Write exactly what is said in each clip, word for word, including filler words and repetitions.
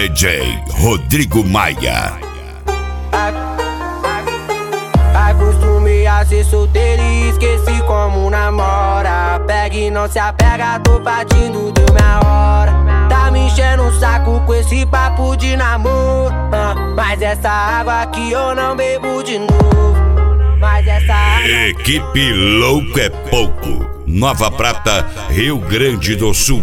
D J Rodrigo Maia. Acostumei a ser solteiro e esqueci como namora. Pega e não se apega, tô partindo, deu minha hora. Tá me enchendo o saco com esse papo de namoro, ah, mas essa água aqui eu não bebo de novo. Mas essa água... Equipe Louco é Pouco, Nova Prata, Rio Grande do Sul.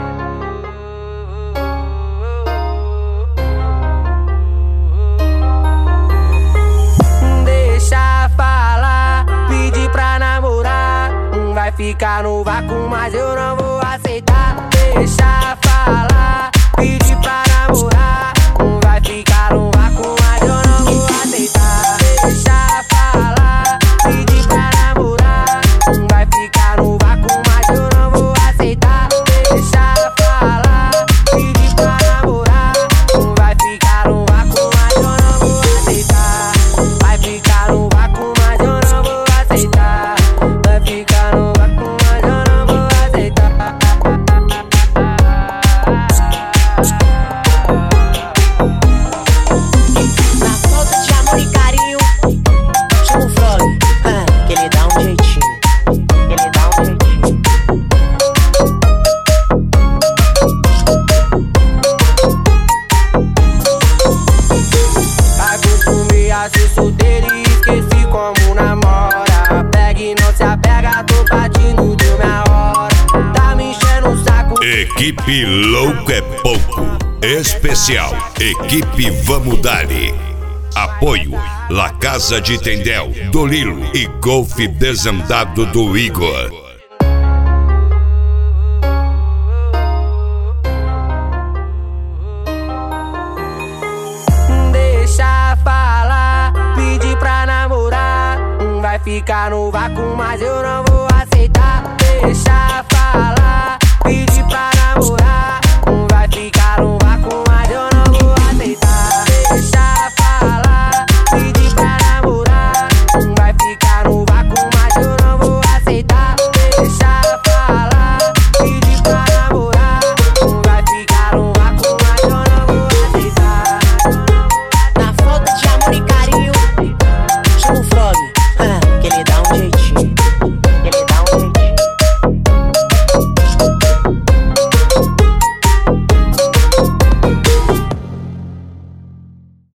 Deixa falar, pedir pra namorar. Vai ficar no vácuo, mas eu não vou aceitar. Deixa falar, pedir pra namorar. Vai ficar no vácuo, mas eu não vou aceitar. Deixa falar, pedir pra namorar. Vai ficar no vácuo, mas eu não vou aceitar. Deixa falar, pedir pra namorar. Vai ficar no vácuo, mas eu não vou aceitar. Vai ficar no vácuo, mas eu não vou aceitar. Vai ficar no vácuo, mas eu não vou aceitar. Na falta de amor e carinho, chama o Frog, ah, que ele dá um jeitinho. Ele dá um jeitinho. Acostumei a ser solteiro e esqueci como namora. Pega e não se apega, tô partindo, deu minha hora. Tá me enchendo o saco. Equipe Louco é Pouco, especial Equipe Vamos Dali. Apoio La Casa de Tendel, do Lilo e Golfe Desandado do Igor. Deixa falar, pedir pra namorar. Vai ficar no vácuo, mas eu não vou aceitar. Deixa